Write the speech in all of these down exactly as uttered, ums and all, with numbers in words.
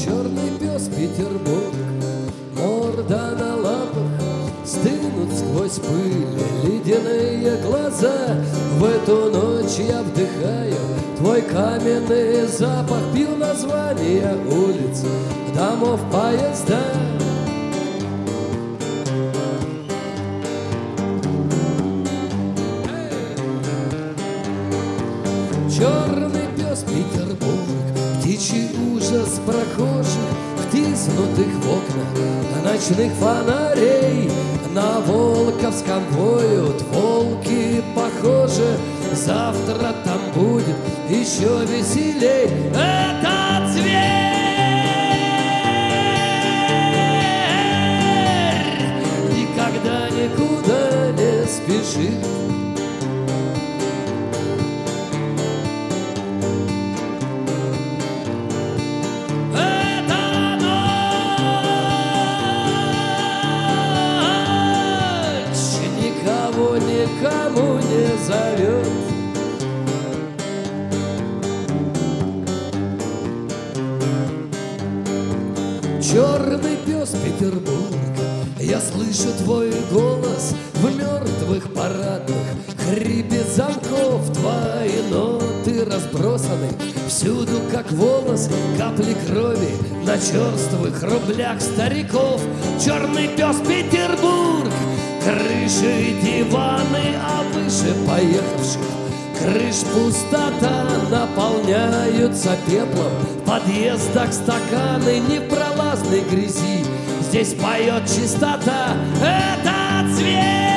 черный пес Петербург, морда на лапах, стынут сквозь пыль ледяные глаза. В эту ночь я вдыхаю твой каменный запах, пью названия улиц, домов, поезда. Черный пес Петербург, птичий ужас прохожих, втиснутых в окна ночных фонарей. На Волковском воют волки похожи, завтра там будет еще веселей. Это зверь, никогда никуда не спешит. Никому не зовет. Черный пес Петербург, я слышу твой голос в мертвых парадных, хрипит замков, твои ноты разбросаны всюду, как волосы, капли крови на черствых рублях стариков. Черный пес Петербург, крыши и диваны, а выше поехавших крыш пустота, наполняются пеплом в подъездах стаканы непролазной грязи. Здесь поет чистота. Этот зверь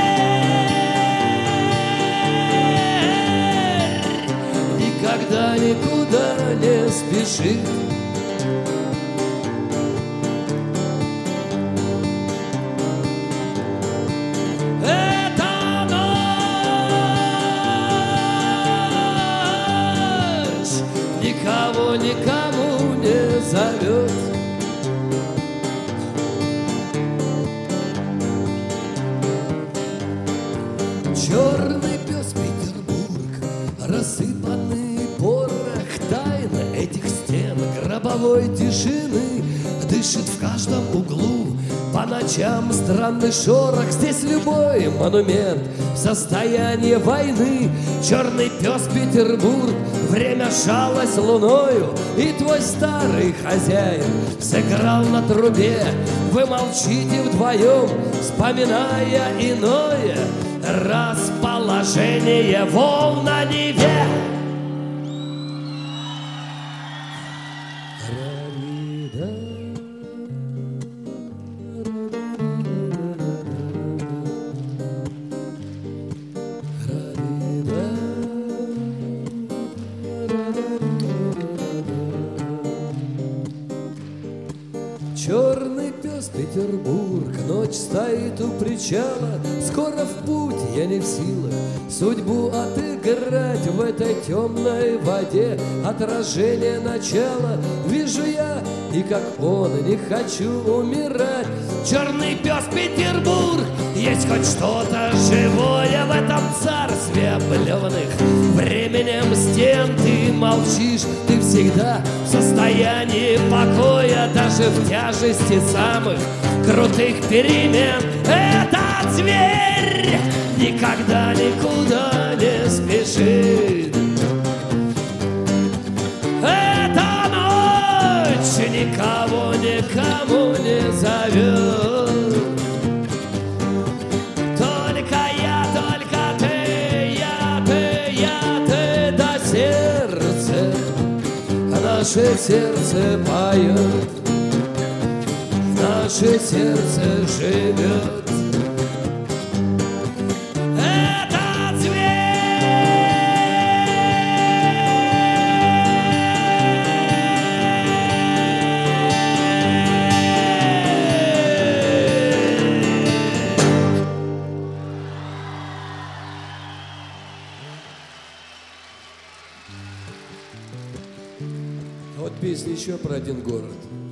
никогда никуда не спешит. Никого никому не зовет. Черный пес Петербург, рассыпанный порох тайны этих стен гробовой тишины, дышит в каждом углу по ночам странный шорох. Здесь любой монумент в состоянии войны. Черный пес Петербург, время шалось луною, и твой старый хозяин сыграл на трубе. Вы молчите вдвоем, вспоминая иное расположение волн на Неве. Черный пес Петербург, ночь стоит у причала, скоро в путь, я не в силах судьбу отыграть. В этой темной воде отражение начала вижу я, и как он, не хочу умирать. Черный пес Петербург, есть хоть что-то живое в этом царстве облеванных временем стен. Ты молчишь, ты всегда в состоянии покоя, даже в тяжести самых крутых перемен. Этот зверь никогда никуда не спешит. Эта ночь никого никому не зовет. Только я, только ты, я, ты, я, ты до сердца. Наше сердце поет, наше сердце живет. Этот зверь Вот песня еще про один город.